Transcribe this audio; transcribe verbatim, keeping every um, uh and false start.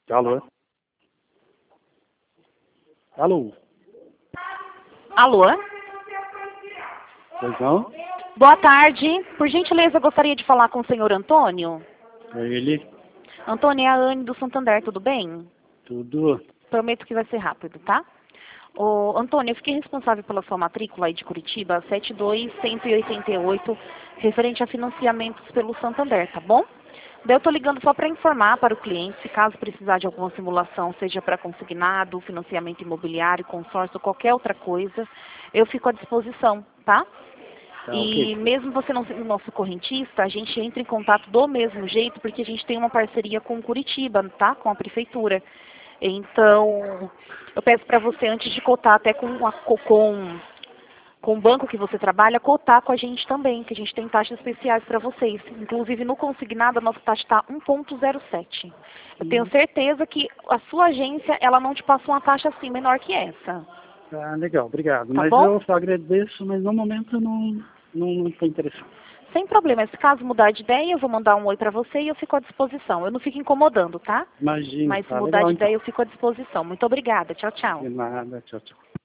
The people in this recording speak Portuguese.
Alô? Alô? Alô? Pois não? Boa tarde. Por gentileza, eu gostaria de falar com o senhor Antônio. É ele? Antônio, é a Anne do Santander, tudo bem? Tudo? Prometo que vai ser rápido, tá? Ô, Antônio, eu fiquei responsável pela sua matrícula aí de Curitiba, sete dois um oito oito, referente a financiamentos pelo Santander, tá bom? Daí eu tô ligando só para informar para o cliente, se caso precisar de alguma simulação, seja para consignado, financiamento imobiliário, consórcio, qualquer outra coisa, eu fico à disposição, tá? Tá, E ok. mesmo você não sendo nosso correntista, a gente entra em contato do mesmo jeito, porque a gente tem uma parceria com Curitiba, tá? Com a prefeitura. Então, eu peço para você, antes de cotar até com, a, com, com o banco que você trabalha, cotar com a gente também, que a gente tem taxas especiais para vocês. Inclusive, no consignado, a nossa taxa está um ponto zero sete. Eu tenho Hum, certeza que a sua agência, ela não te passa uma taxa assim, menor que essa. Tá, legal, obrigado. Tá Mas bom? eu só agradeço, mas no momento eu não não não estou interessado. Sem problema. Se caso mudar de ideia, eu vou mandar um oi para você e eu fico à disposição. Eu não fico incomodando, tá? Imagina, Mas se tá mudar legal de então. ideia, eu fico à disposição. Muito obrigada. Tchau, tchau. De nada, tchau, tchau.